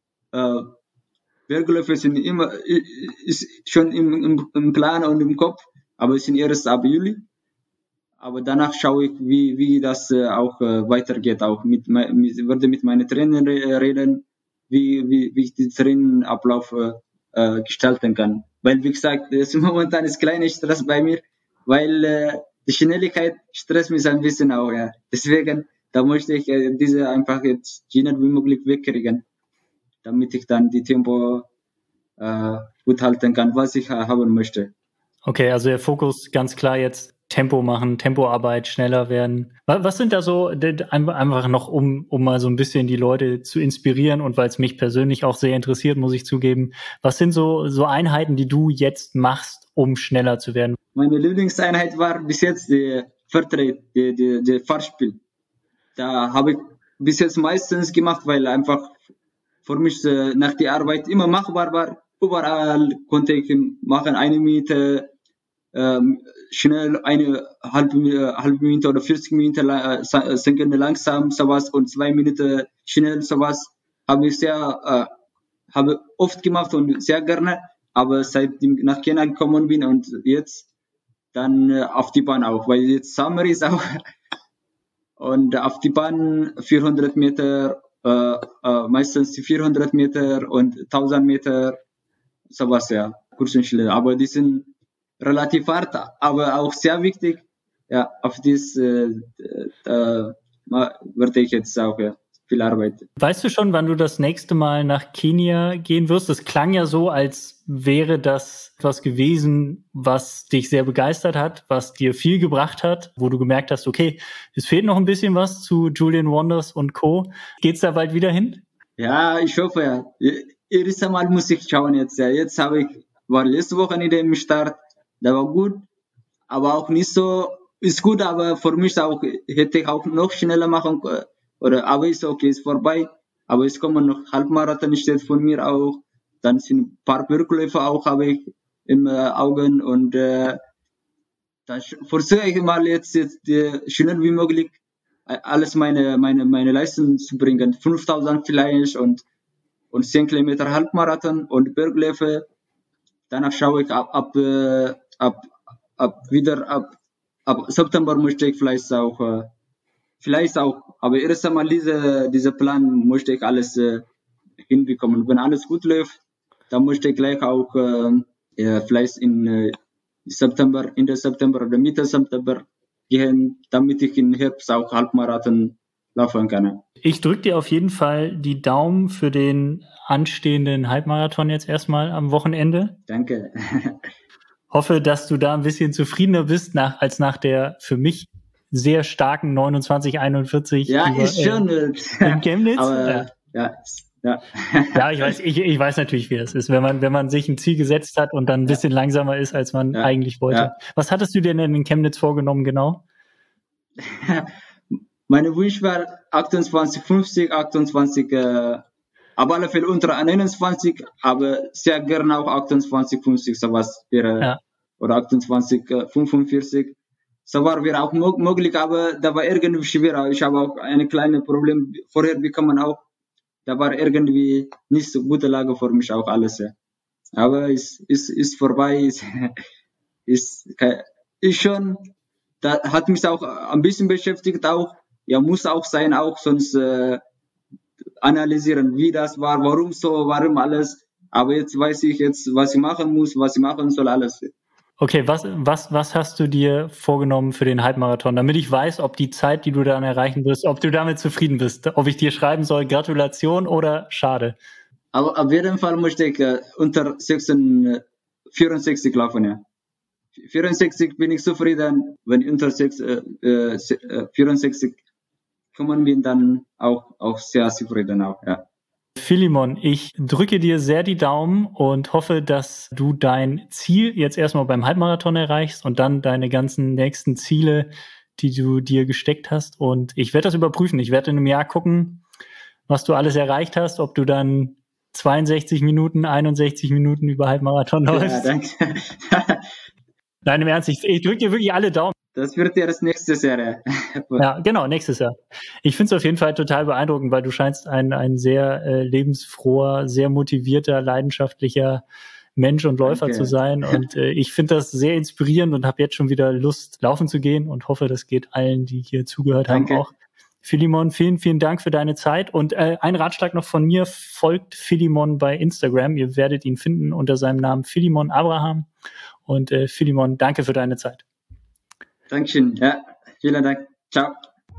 Bergläufe sind ist schon im Plan und im Kopf, aber es sind erst ab Juli. Aber danach schaue ich, wie das auch weitergeht. Auch würde mit meinen Trainern reden, wie ich den Trainingablauf gestalten kann. Weil, wie gesagt, momentan ist kleiner Stress bei mir, weil die Schnelligkeit stresst mich ein bisschen auch. Ja. Deswegen, da möchte ich diese einfach jetzt schnell wie möglich wegkriegen, damit ich dann die Tempo gut halten kann, was ich haben möchte. Okay, also der Fokus ganz klar jetzt Tempo machen, Tempoarbeit, schneller werden. Was sind da so, einfach noch, um mal so ein bisschen die Leute zu inspirieren und weil es mich persönlich auch sehr interessiert, muss ich zugeben, was sind so Einheiten, die du jetzt machst, um schneller zu werden? Meine Lieblingseinheit war bis jetzt die Fahrspiel. Da habe ich bis jetzt meistens gemacht, weil einfach für mich nach der Arbeit immer machbar war. Überall konnte ich machen, 1 Minute, schnell eine halbe Minute oder 40 Minuten Sekunde langsam sowas und 2 Minuten schnell sowas habe ich habe oft gemacht und sehr gerne, aber seit ich nach Kenia gekommen bin und jetzt dann auf die Bahn auch, weil jetzt Sommer ist auch und auf die Bahn 400 Meter, meistens 400 Meter und 1000 Meter sowas, ja, kurz und schnell, aber die sind relativ hart, aber auch sehr wichtig. Ja, auf das würde ich jetzt auch viel arbeiten. Weißt du schon, wann du das nächste Mal nach Kenia gehen wirst? Das klang ja so, als wäre das was gewesen, was dich sehr begeistert hat, was dir viel gebracht hat, wo du gemerkt hast, okay, es fehlt noch ein bisschen was zu Julian Wonders und Co. Geht's da bald wieder hin? Ja, ich hoffe, ja. Erstes Mal muss ich schauen jetzt. Ja. Jetzt war letzte Woche in dem Start, der war gut, aber auch nicht so, ist gut, aber für mich auch, hätte ich auch noch schneller machen können. Aber ist okay, ist vorbei. Aber es kommen noch Halbmarathon, steht von mir auch. Dann sind ein paar Bergläufe auch, habe ich im Augen und da versuche ich mal jetzt schnell wie möglich alles meine Leistung zu bringen. 5000 vielleicht und 10 Kilometer Halbmarathon und Bergläufe. Danach schaue ich ab September möchte ich vielleicht auch, aber erst einmal diese Plan möchte ich alles hinbekommen. Wenn alles gut läuft, dann möchte ich gleich auch vielleicht Ende September oder Mitte September gehen, damit ich im Herbst auch Halbmarathon laufen kann. Ich drücke dir auf jeden Fall die Daumen für den anstehenden Halbmarathon jetzt erstmal am Wochenende. Danke. Hoffe, dass du da ein bisschen zufriedener bist als nach der für mich sehr starken 29:41. Ja, ist schon. In Chemnitz. Aber, ja. Ja, ich weiß natürlich, wie das ist, wenn man sich ein Ziel gesetzt hat und dann ein bisschen langsamer ist, als man eigentlich wollte. Ja. Was hattest du denn in Chemnitz vorgenommen, genau? Meine Wunsch war 28,50, 28, aber alle Fälle unter 21, aber sehr gerne auch 28,50, sowas wäre, oder 28,45. So war wäre auch möglich, aber da war irgendwie schwerer. Ich habe auch ein kleines Problem vorher bekommen auch. Da war irgendwie nicht so gute Lage für mich auch alles. Aber ist vorbei, ist schon, da hat mich auch ein bisschen beschäftigt auch. Ja, muss auch sein, auch sonst analysieren, wie das war, warum alles. Aber jetzt weiß ich was ich machen muss, was ich machen soll, alles. Okay, was hast du dir vorgenommen für den Halbmarathon, damit ich weiß, ob die Zeit, die du dann erreichen wirst, ob du damit zufrieden bist, ob ich dir schreiben soll, Gratulation oder schade? Aber auf jeden Fall möchte ich unter 64 laufen, ja. 64 bin ich zufrieden, wenn unter 64 kommen wir dann auch sehr zufrieden auch, ja. Philemon, ich drücke dir sehr die Daumen und hoffe, dass du dein Ziel jetzt erstmal beim Halbmarathon erreichst und dann deine ganzen nächsten Ziele, die du dir gesteckt hast. Und ich werde das überprüfen. Ich werde in einem Jahr gucken, was du alles erreicht hast, ob du dann 62 Minuten, 61 Minuten über Halbmarathon läufst. Ja, danke. Nein, im Ernst, ich drücke dir wirklich alle Daumen. Das wird ja das nächste Jahr. Ja, genau, nächstes Jahr. Ich finde es auf jeden Fall total beeindruckend, weil du scheinst ein sehr lebensfroher, sehr motivierter, leidenschaftlicher Mensch und Läufer zu sein. Und ich finde das sehr inspirierend und habe jetzt schon wieder Lust, laufen zu gehen und hoffe, das geht allen, die hier zugehört haben, auch. Philemon, vielen, vielen Dank für deine Zeit. Und ein Ratschlag noch von mir, folgt Philemon bei Instagram. Ihr werdet ihn finden unter seinem Namen Philemon Abraham. Und Philemon, danke für deine Zeit. Dankeschön. Ja, vielen Dank. Ciao.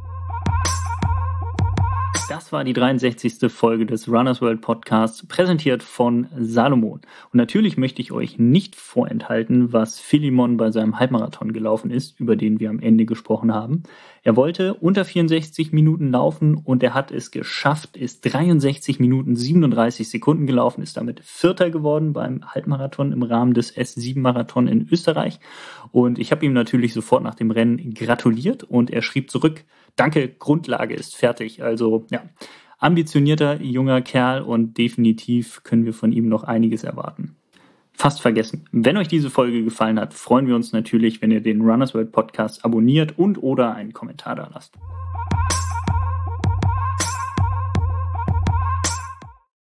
Das war die 63. Folge des Runners World Podcasts, präsentiert von Salomon. Und natürlich möchte ich euch nicht vorenthalten, was Philemon bei seinem Halbmarathon gelaufen ist, über den wir am Ende gesprochen haben. Er wollte unter 64 Minuten laufen und er hat es geschafft, ist 63 Minuten 37 Sekunden gelaufen, ist damit Vierter geworden beim Halbmarathon im Rahmen des S7-Marathon in Österreich. Und ich habe ihm natürlich sofort nach dem Rennen gratuliert und er schrieb zurück: Danke, Grundlage ist fertig. Also ja, ambitionierter junger Kerl und definitiv können wir von ihm noch einiges erwarten. Fast vergessen. Wenn euch diese Folge gefallen hat, freuen wir uns natürlich, wenn ihr den Runners World Podcast abonniert und oder einen Kommentar da lasst.